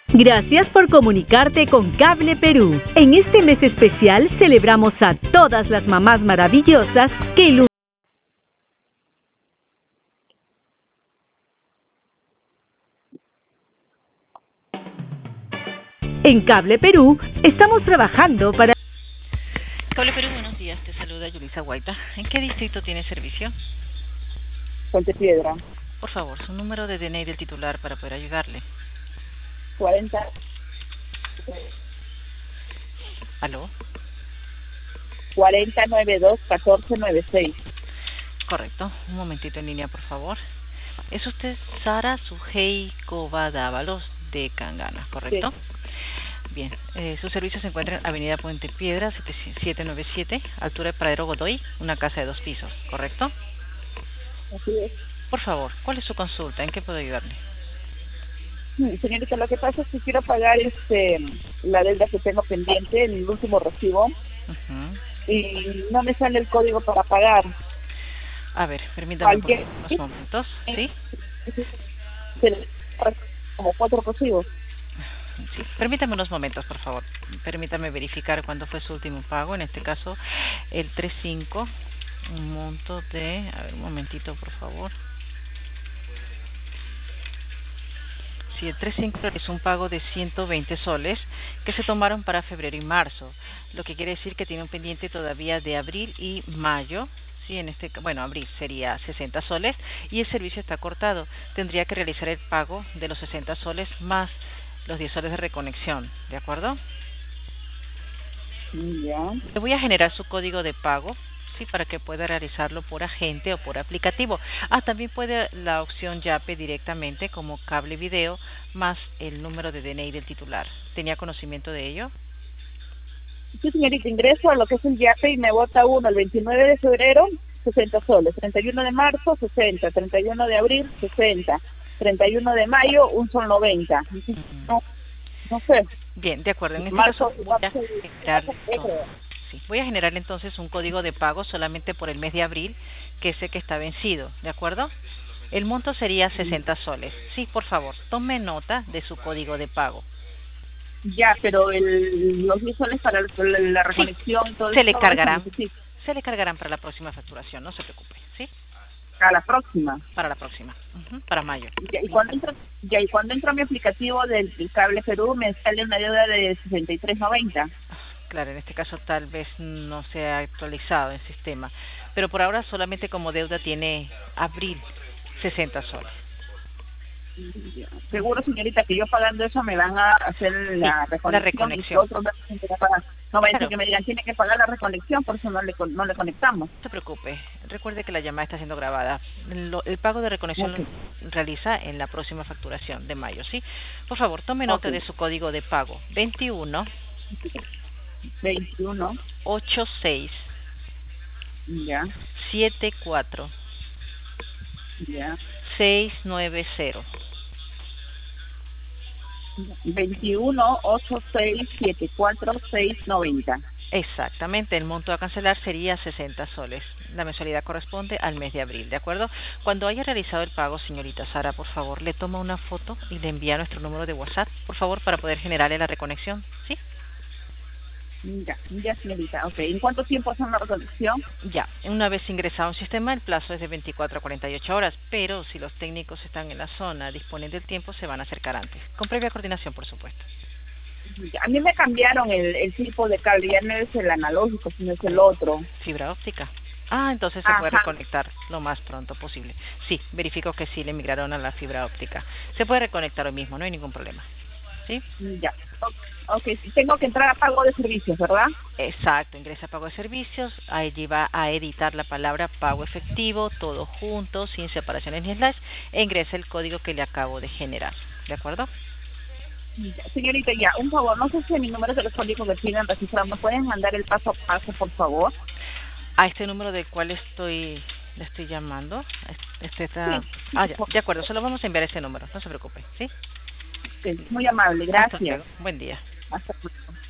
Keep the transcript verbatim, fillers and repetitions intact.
Gracias por comunicarte con Cable Perú. En este mes especial celebramos a todas las mamás maravillosas que iluminan. En Cable Perú estamos trabajando para... Cable Perú, buenos días. Te saluda Yulisa Guaita. ¿En qué distrito tiene servicio? Puente Piedra. Por favor, su número de D N I del titular para poder ayudarle. cuarenta. ¿Aló? cuarenta noventa y dos catorce noventa y seis. Correcto. Un momentito en línea, por favor. Es usted Sara Sujei Cobádalos de Cangana, ¿correcto? Sí. Bien. Eh, su servicio se encuentra en Avenida Puente Piedra, setecientos noventa y siete, altura de Pradero Godoy, una casa de dos pisos, ¿correcto? Así es. Por favor, ¿cuál es su consulta? ¿En qué puedo ayudarle? Señorita, lo que pasa es que quiero pagar este la deuda que tengo pendiente, el último recibo, uh-huh. y no me sale el código para pagar. A ver, permítame Cualquier... unos momentos, ¿sí? Como cuatro recibos. Sí. Permítame unos momentos, por favor. Permítame verificar cuándo fue su último pago, en este caso el tres cinco, un monto de... A ver, un momentito, por favor. Sí, el tres cinco es un pago de ciento veinte soles que se tomaron para febrero y marzo, lo que quiere decir que tiene un pendiente todavía de abril y mayo. Sí, en este, bueno, abril sería sesenta soles y el servicio está cortado. Tendría que realizar el pago de los sesenta soles más los diez soles de reconexión, ¿de acuerdo? Ya. Le voy a generar su código de pago, sí, para que pueda realizarlo por agente o por aplicativo. Ah, también puede la opción Yape directamente como cable video más el número de D N I del titular. ¿Tenía conocimiento de ello? Sí, señorita, ingreso a lo que es el Yape y me bota uno el veintinueve de febrero, sesenta soles, treinta y uno de marzo, sesenta, treinta y uno de abril, sesenta, treinta y uno de mayo, un sol noventa. No, no sé. Bien, de acuerdo. En este marzo, caso voy a generar, sí, voy a generar entonces un código de pago solamente por el mes de abril, que es el que está vencido, ¿de acuerdo? El monto sería sesenta soles. Sí, por favor, tome nota de su código de pago. Ya, pero el, los diez soles para la, la reconexión sí, y todo se eso. Le cargarán, se le cargarán para la próxima facturación, no se preocupe, ¿sí? A la próxima. Para la próxima, uh-huh, para mayo. Ya, y cuando entro, ya, y cuando entro a mi aplicativo del, del Cable Perú me sale una deuda de sesenta y tres noventa. Claro, en este caso tal vez no se ha actualizado el sistema, pero por ahora solamente como deuda tiene abril, sesenta soles. Seguro, señorita, que yo pagando eso me van a hacer la sí, reconexión. La reconexión. Y otros no va a decir que me digan, tiene que pagar la reconexión, por eso no le, no le conectamos. No se preocupe, recuerde que la llamada está siendo grabada. Lo, el pago de reconexión okay. lo realiza en la próxima facturación de mayo, ¿sí? Por favor, tome nota okay. de su código de pago. veintiuno. veintiuno. ochenta y seis. Ya. setenta y cuatro. Ya. seiscientos noventa. veintiuno, ochenta y seis, setenta y cuatro, seiscientos noventa. Exactamente, el monto a cancelar sería sesenta soles. La mensualidad corresponde al mes de abril, ¿de acuerdo? Cuando haya realizado el pago, señorita Sara, por favor, le toma una foto y le envía nuestro número de WhatsApp, por favor, para poder generarle la reconexión, ¿sí? Ya, ya, señorita. Ok, ¿en cuánto tiempo hace una reconexión? Ya, una vez ingresado un sistema, el plazo es de veinticuatro a cuarenta y ocho horas, pero si los técnicos están en la zona, disponen del tiempo, se van a acercar antes, con previa coordinación, por supuesto. A mí me cambiaron el, el tipo de cable, ya no es el analógico, sino es el otro. Fibra óptica. Ah, entonces se Ajá. puede reconectar lo más pronto posible. Sí, verifico que sí le migraron a la fibra óptica. Se puede reconectar hoy mismo, no hay ningún problema. ¿Sí? Ya. Ok, tengo que entrar a pago de servicios, ¿verdad? Exacto, ingresa a pago de servicios, allí va a editar la palabra pago efectivo, todo junto, sin separaciones ni slash, e ingresa el código que le acabo de generar, ¿de acuerdo? Ya, señorita, ya, un favor, no sé si mi número telefónico que piden registrar, ¿me pueden mandar el paso a paso, por favor? A este número del cual estoy le estoy llamando, este está... Sí, ah, ya, de acuerdo, solo vamos a enviar ese número, no se preocupe, ¿sí? Sí, muy amable, gracias. Buen día. Hasta luego.